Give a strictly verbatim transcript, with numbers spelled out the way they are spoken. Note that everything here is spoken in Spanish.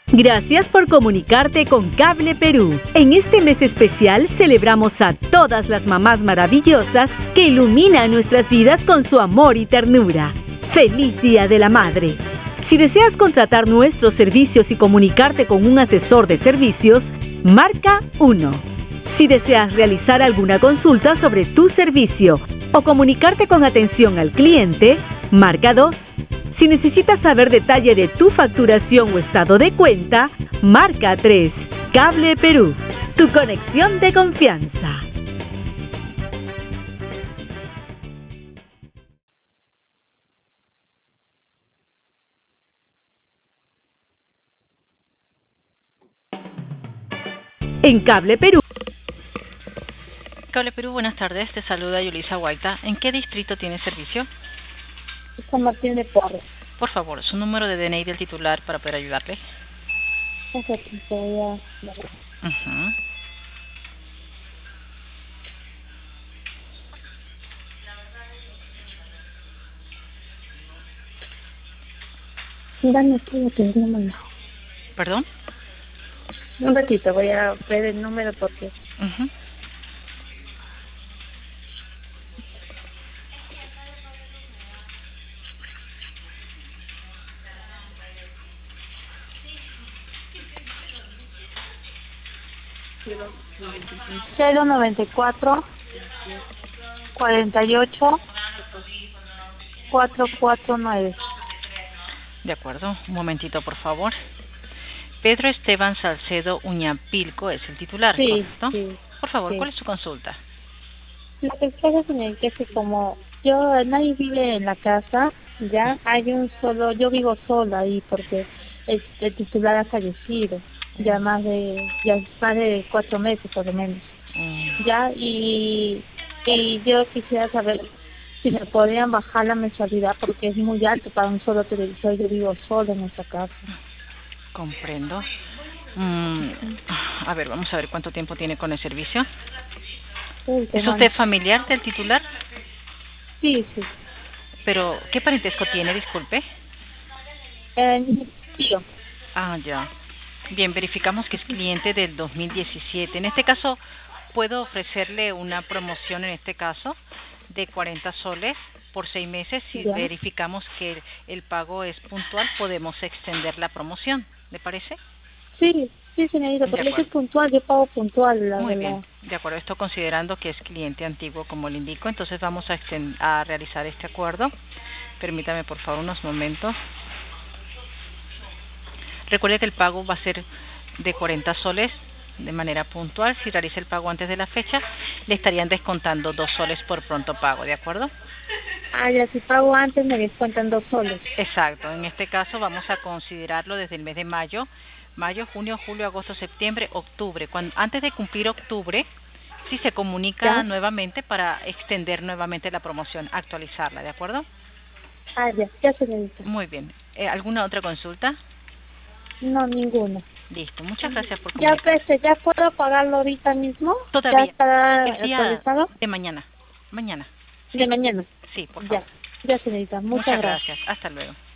Gracias por comunicarte con Cable Perú. En este mes especial celebramos a todas las mamás maravillosas que iluminan nuestras vidas con su amor y ternura. ¡Feliz Día de la Madre! Si deseas contratar nuestros servicios y comunicarte con un asesor de servicios, marca uno. Si deseas realizar alguna consulta sobre tu servicio o comunicarte con atención al cliente, marca dos. Si necesitas saber detalle de tu facturación o estado de cuenta, marca tres. Cable Perú, tu conexión de confianza. En Cable Perú. Cable Perú, buenas tardes. Te saluda Yulisa Guaita. ¿En qué distrito tiene servicio? San Martín de Porres. Por favor, su número de D N I del titular para poder ayudarle. Uh-huh. Dame el número. ¿Perdón? Un ratito, voy a ver el número porque... Uh-huh. cero noventa y cuatro cuarenta y ocho cuatrocientos cuarenta y nueve. De acuerdo, un momentito por favor. Pedro Esteban Salcedo Uñapilco es el titular, sí, ¿correcto? Sí, por favor, sí. ¿Cuál es su consulta? Lo que pasa, señorita, es que como yo, nadie vive en la casa, ya hay un solo, yo vivo sola ahí porque el, el titular ha fallecido, ya más de, ya más de cuatro meses por lo menos. Mm. Ya, y, y yo quisiera saber si me podrían bajar la mensualidad porque es muy alto para un solo televisor, yo vivo sola en esta casa. Comprendo. Mm, a ver, vamos a ver cuánto tiempo tiene con el servicio. Sí, ¿Es usted familiar del titular? Sí, sí. Pero, ¿qué parentesco tiene, disculpe? Eh, tío. Ah, ya. Bien, verificamos que es cliente del dos mil diecisiete. En este caso, puedo ofrecerle una promoción, en este caso, de cuarenta soles por seis meses. Si ya. verificamos que el, el pago es puntual, podemos extender la promoción. ¿Le parece? Sí, sí, señorita, porque eso es puntual, yo pago puntual. La, Muy la... bien, de acuerdo. Esto considerando que es cliente antiguo, como le indico, entonces vamos a, extend a realizar este acuerdo. Permítame, por favor, unos momentos. Recuerde que el pago va a ser de cuarenta soles de manera puntual. Si realiza el pago antes de la fecha, le estarían descontando dos soles por pronto pago, ¿de acuerdo? Ah, ya, si pago antes me descuentan dos soles. Exacto. En este caso vamos a considerarlo desde el mes de mayo. Mayo, junio, julio, agosto, septiembre, octubre. Cuando, antes de cumplir octubre, si se comunica ¿Ya? nuevamente para extender nuevamente la promoción, actualizarla, ¿de acuerdo? Ah, ya, ya, señorita. Muy bien. Eh, ¿Alguna otra consulta? No, ninguna. Listo, muchas gracias por ¿Ya, comunicarse. pues, ¿Ya puedo pagarlo ahorita mismo? Todavía. ¿Ya está El día actualizado? de mañana. Mañana. De mañana. Sí, por favor. Ya, ya, señorita. Muchas, Muchas gracias. gracias. Hasta luego.